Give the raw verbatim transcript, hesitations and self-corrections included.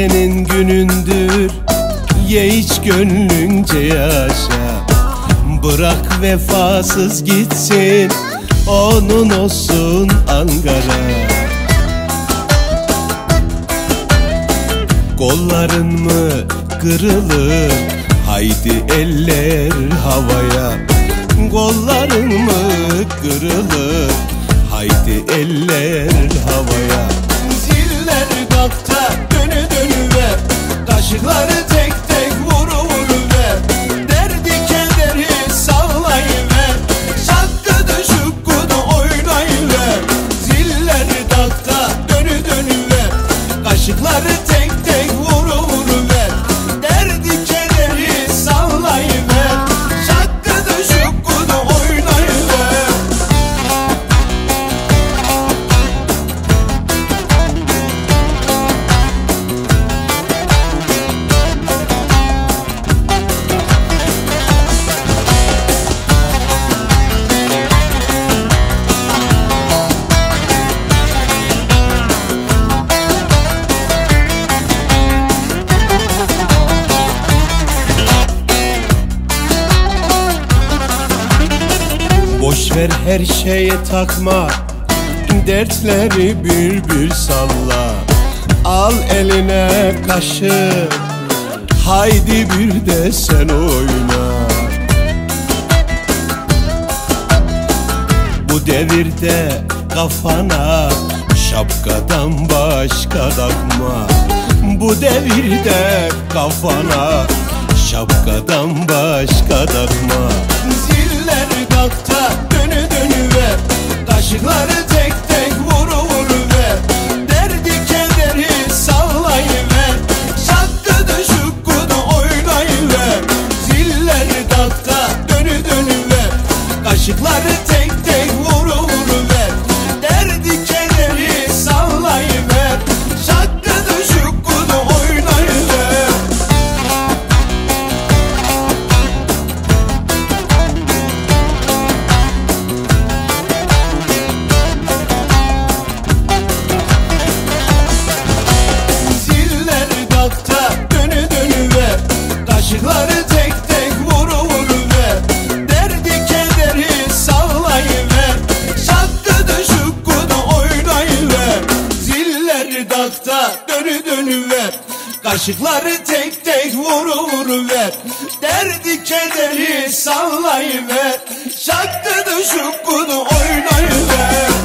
senin günündür, ye iç gönlünce yaşa. Bırak vefasız gitsin, onun olsun Ankara. Kolların mı kırılır, haydi eller havaya. Kolların mı kırılır, haydi eller havaya. Ziller kalkta dönü dönüver, kaşıkları tek tek vuru vuruver. Derdi kederi sallayıver, şakkıdı şukkudu oynayıver. Ziller kalkta dönü dönüver, kaşıkları tek tek vuru vuruver. Derdi kederi sallayıver, şakkıdı şukkudu oynayıver. Boşver her şeye takma, dertleri bülbül salla. Al eline kaşık, haydi bir de sen oyna. Bu devirde kafana şapkadan başka takma. Bu devirde kafana şapkadan başka takma. Ziller kalkta dönü dönüver, kaşıkları tek tek vuru vuruver. Derdi kederi sallayıver, şakkıdı şukkudu oynayıver. Ziller kalkta dönü dönüver, kaşıkları tek tek vuru vuruver. Derdi kederi sallayıver, şakkıdı şukkudu oynayıver. Kaşıkları tek tek vuru vuruver. Derdi kederi sallayıver, şakkıdı şukkudu oynayıver. Ziller dakta dönü dönüver, kaşıkları tek tek vuru vuruver. Derdi kederi sallayıver, şakkıdı şukkudu oynayıver.